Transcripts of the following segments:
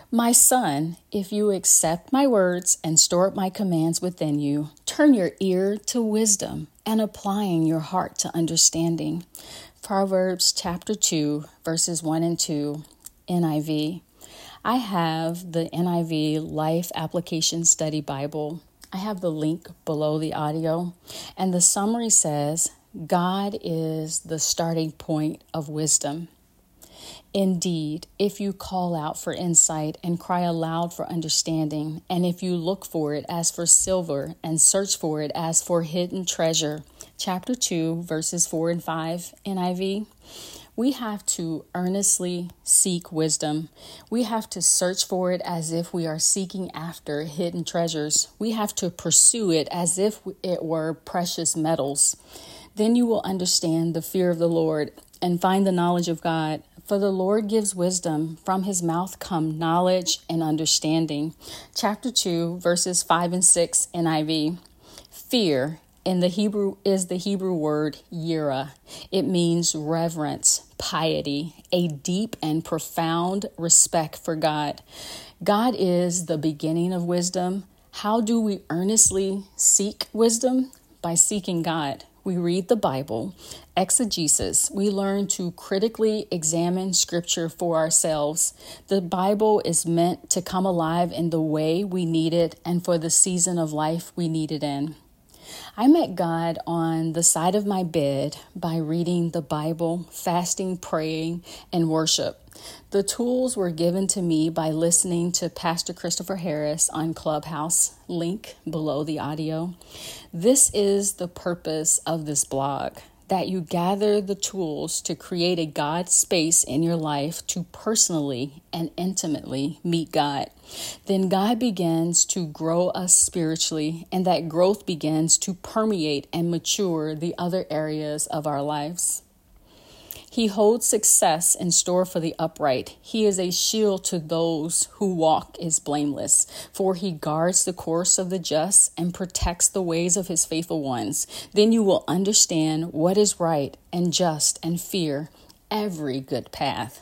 My son, if you accept my words and store up my commands within you, turn your ear to wisdom and applying your heart to understanding. Proverbs chapter 2, verses 1 and 2, NIV. I have the NIV Life Application Study Bible. I have the link below the audio, and the summary says, God is the starting point of wisdom. Indeed, if you call out for insight and cry aloud for understanding, and if you look for it as for silver and search for it as for hidden treasure. Chapter 2, verses 4 and 5, NIV. We have to earnestly seek wisdom. We have to search for it as if we are seeking after hidden treasures. We have to pursue it as if it were precious metals. Then you will understand the fear of the Lord and find the knowledge of God. For the Lord gives wisdom. From his mouth come knowledge and understanding. Chapter 2, verses 5 and 6, NIV. Fear in the Hebrew is the Hebrew word yirah. It means reverence, piety, a deep and profound respect for God. God is the beginning of wisdom. How do we earnestly seek wisdom? By seeking God. We read the Bible, exegesis. We learn to critically examine scripture for ourselves. The Bible is meant to come alive in the way we need it and for the season of life we need it in. I met God on the side of my bed by reading the Bible, fasting, praying, and worship. The tools were given to me by listening to Pastor Christopher Harris on Clubhouse, link below the audio. This is the purpose of this blog, that you gather the tools to create a God space in your life to personally and intimately meet God. Then God begins to grow us spiritually, and that growth begins to permeate and mature the other areas of our lives. He holds success in store for the upright. He is a shield to those who walk is blameless, for he guards the course of the just and protects the ways of his faithful ones. Then you will understand what is right and just and fear every good path.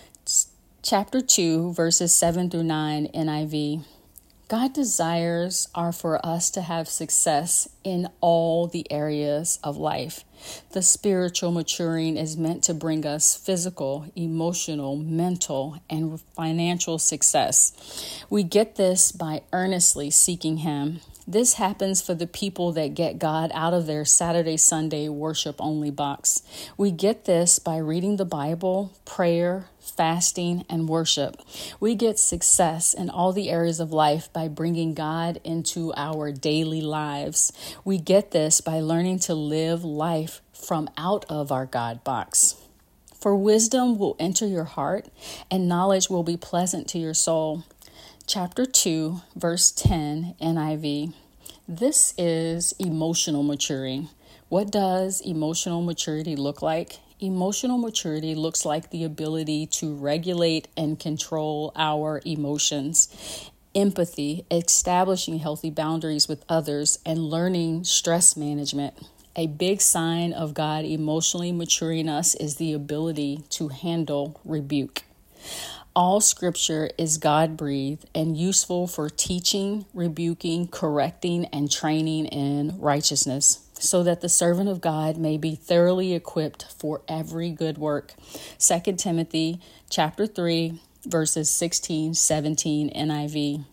Chapter 2, verses 7 through 9, NIV. God desires are for us to have success in all the areas of life. The spiritual maturing is meant to bring us physical, emotional, mental, and financial success. We get this by earnestly seeking him. This happens for the people that get God out of their Saturday, Sunday worship only box. We get this by reading the Bible, prayer, fasting, and worship. We get success in all the areas of life by bringing God into our daily lives. We get this by learning to live life from out of our God box. For wisdom will enter your heart, and knowledge will be pleasant to your soul. Chapter 2, verse 10, NIV. This is emotional maturing. What does emotional maturity look like? Emotional maturity looks like the ability to regulate and control our emotions. Empathy, establishing healthy boundaries with others, and learning stress management. A big sign of God emotionally maturing us is the ability to handle rebuke. All scripture is God-breathed and useful for teaching, rebuking, correcting, and training in righteousness, so that the servant of God may be thoroughly equipped for every good work. 2 Timothy chapter 3, verses 16, 17, NIV.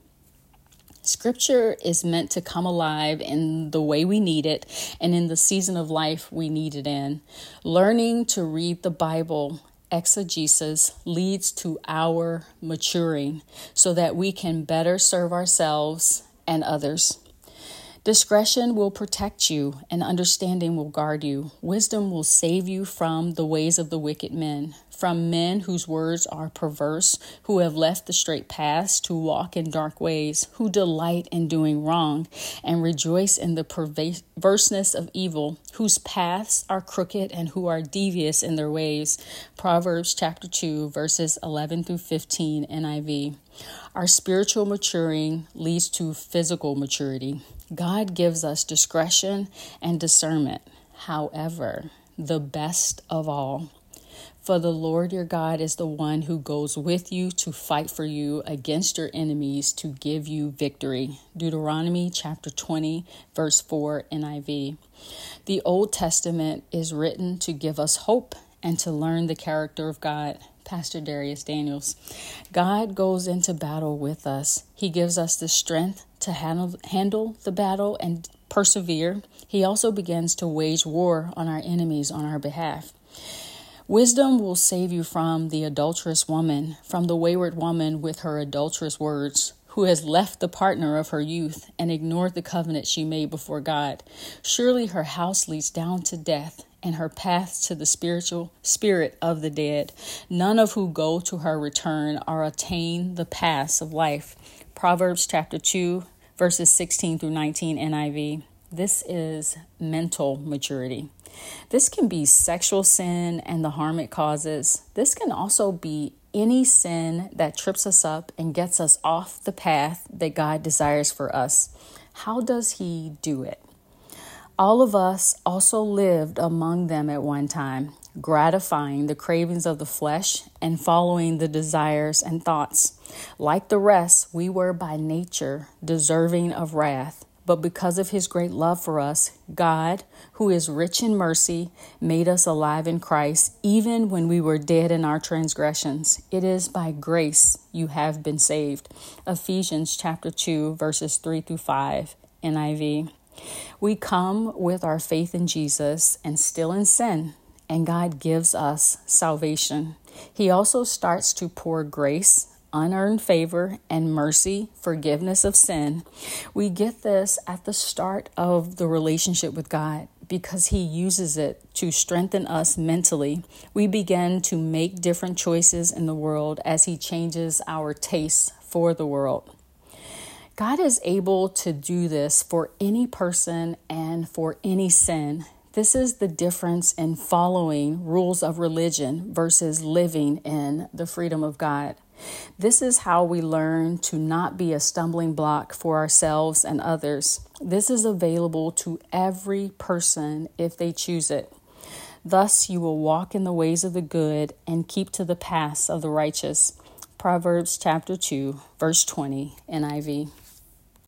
Scripture is meant to come alive in the way we need it and in the season of life we need it in. Learning to read the Bible, exegesis, leads to our maturing so that we can better serve ourselves and others. Discretion will protect you, and understanding will guard you. Wisdom will save you from the ways of the wicked men, from men whose words are perverse, who have left the straight paths to walk in dark ways, who delight in doing wrong and rejoice in the perverseness of evil, whose paths are crooked and who are devious in their ways. Proverbs chapter 2, verses 11 through 15, NIV. Our spiritual maturing leads to physical maturity. God gives us discretion and discernment. However, the best of all, For the Lord your God is the one who goes with you to fight for you against your enemies to give you victory. Deuteronomy chapter 20, verse 4, NIV. The Old Testament is written to give us hope and to learn the character of God. Pastor Darius Daniels. God goes into battle with us. He gives us the strength to handle the battle and persevere. He also begins to wage war on our enemies on our behalf. Wisdom will save you from the adulterous woman, from the wayward woman with her adulterous words, who has left the partner of her youth and ignored the covenant she made before God. Surely her house leads down to death, and her paths to the spiritual spirit of the dead. None of who go to her return or attain the paths of life. Proverbs chapter 2, verses 16 through 19 NIV. This is mental maturity. This can be sexual sin and the harm it causes. This can also be any sin that trips us up and gets us off the path that God desires for us. How does He do it? All of us also lived among them at one time, gratifying the cravings of the flesh and following the desires and thoughts. Like the rest, we were by nature deserving of wrath. But because of His great love for us, God, who is rich in mercy, made us alive in Christ, even when we were dead in our transgressions. It is by grace you have been saved. Ephesians chapter 2, verses 3 through 5, NIV. We come with our faith in Jesus and still in sin, and God gives us salvation. He also starts to pour grace, unearned favor, and mercy, forgiveness of sin. We get this at the start of the relationship with God because He uses it to strengthen us mentally. We begin to make different choices in the world as He changes our tastes for the world. God is able to do this for any person and for any sin. This is the difference in following rules of religion versus living in the freedom of God. This is how we learn to not be a stumbling block for ourselves and others. This is available to every person if they choose it. Thus, you will walk in the ways of the good and keep to the paths of the righteous. Proverbs chapter 2, verse 20, NIV.